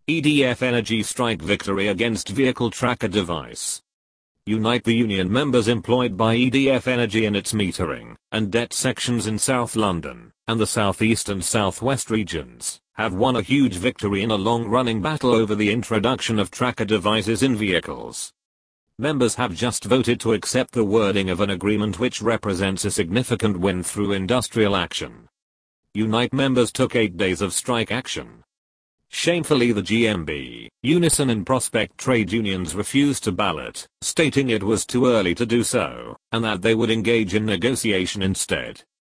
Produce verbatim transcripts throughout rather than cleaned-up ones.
E D F Energy strike victory against vehicle tracker device. Unite. The union members employed by E D F Energy in its metering and debt sections in South London and the South East and South West regions have won a huge victory in a long-running battle over the introduction of tracker devices in vehicles. Members have just voted to accept the wording of an agreement which represents a significant win through industrial action. Unite members took eight days of strike action. Shamefully, the G M B, Unison and Prospect trade unions refused to ballot, stating it was too early to do so, and that they would engage in negotiation instead.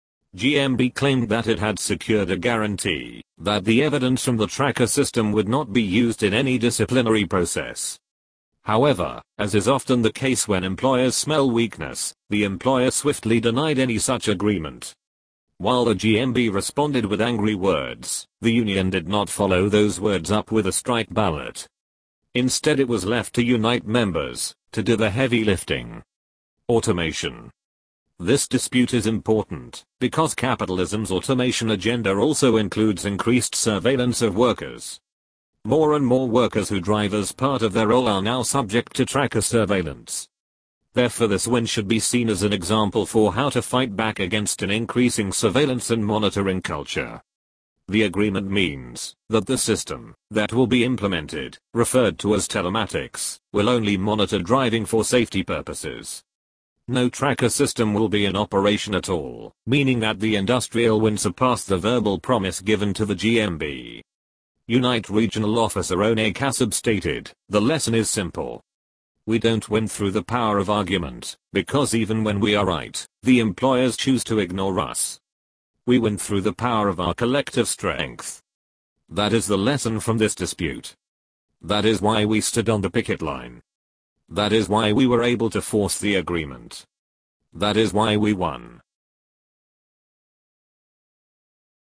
G M B claimed that it had secured a guarantee that the evidence from the tracker system would not be used in any disciplinary process. However, as is often the case when employers smell weakness, the employer swiftly denied any such agreement. While the G M B responded with angry words, the union did not follow those words up with a strike ballot. Instead, it was left to Unite members to do the heavy lifting. Automation. This dispute is important because capitalism's automation agenda also includes increased surveillance of workers. More and more workers who drive as part of their role are now subject to tracker surveillance. Therefore, this win should be seen as an example for how to fight back against an increasing surveillance and monitoring culture. The agreement means that the system that will be implemented, referred to as telematics, will only monitor driving for safety purposes. No tracker system will be in operation at all, meaning that the industrial win surpassed the verbal promise given to the G M B. Unite Regional Officer One Kasab stated, "The lesson is simple. We don't win through the power of argument, because even when we are right, the employers choose to ignore us. We win through the power of our collective strength." That is the lesson from this dispute. That is why we stood on the picket line. That is why we were able to force the agreement. That is why we won.